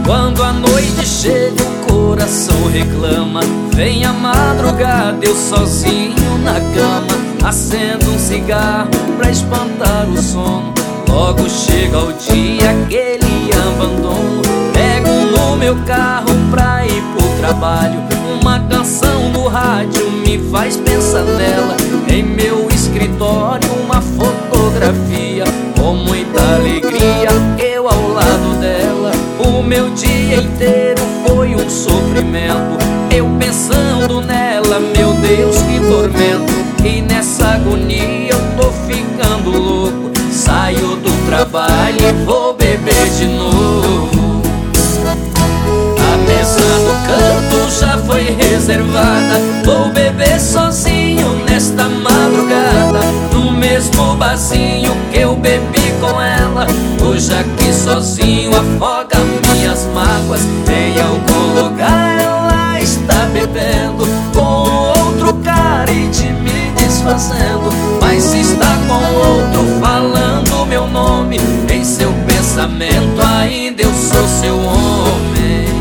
Quando a noite chega o coração reclama. Vem a madrugada, eu sozinho na cama, acendo um cigarro pra espantar o sono. Logo chega o dia, aquele abandono. Pego no meu carro pra ir pro trabalho. Uma canção no rádio me faz pensar nela. Em meu escritório uma fotografia, com muita alegria, eu ao lado dela. O meu dia inteiro foi um sofrimento, eu pensando nela, meu Deus, que tormento. E nessa agonia eu tô ficando louco. Saio do trabalho e vou beber de novo. A mesa do canto já foi reservada. Vou beber sozinho nesta madrugada, no mesmo barzinho que eu bebi com ela. Hoje aqui sozinho afoga minhas mágoas. Em algum lugar ela está bebendo com outro cara e de me desfazendo. Mas está com outro falando meu nome. Em seu pensamento ainda eu sou seu homem.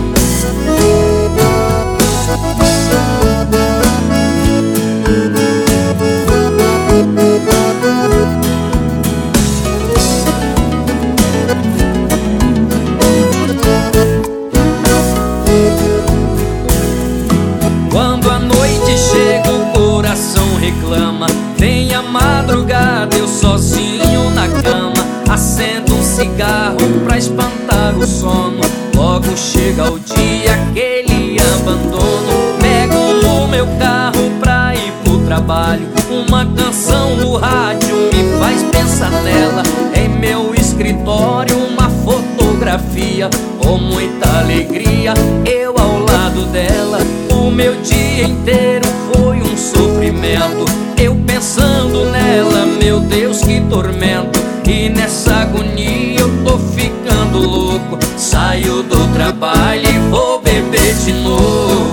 Quando a noite chega o coração reclama. Vem a madrugada, eu sozinho na cama, acendo um cigarro pra espantar o sono. Logo chega o dia, aquele abandono. Pego no meu carro pra ir pro trabalho. Uma canção no rádio me faz pensar nela. Em meu escritório uma fotografia, com muita alegria, eu ao lado dela. O meu dia inteiro foi um sofrimento, eu pensando nela, meu Deus, que tormento. E nessa agonia eu tô ficando louco. Saio do trabalho e vou beber de novo.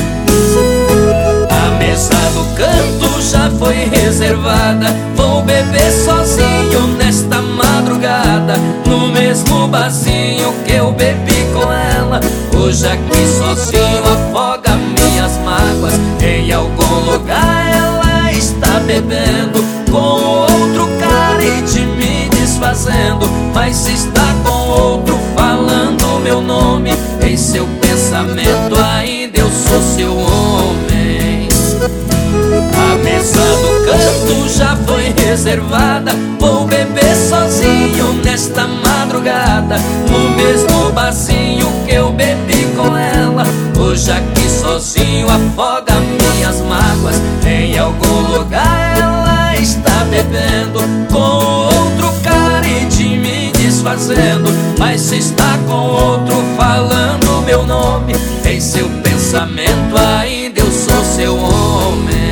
A mesa do canto já foi reservada. Vou beber sozinho nesta madrugada, no mesmo barzinho que eu bebi com ela. Hoje aqui sozinho afoga minhas mágoas. Em algum lugar ela está bebendo com outro cara e de me desfazendo. Mas está com outro falando meu nome. Em seu pensamento ainda eu sou seu homem. A mesa do canto já foi reservada. Vou beber sozinho nesta madrugada, no mesmo barzinho que eu bebi com ela. Hoje aqui sozinho afoga minhas mágoas. Em algum lugar ela está bebendo com outro cara e de me desfazendo. Mas está com outro falando meu nome. Em seu pensamento ainda eu sou seu homem.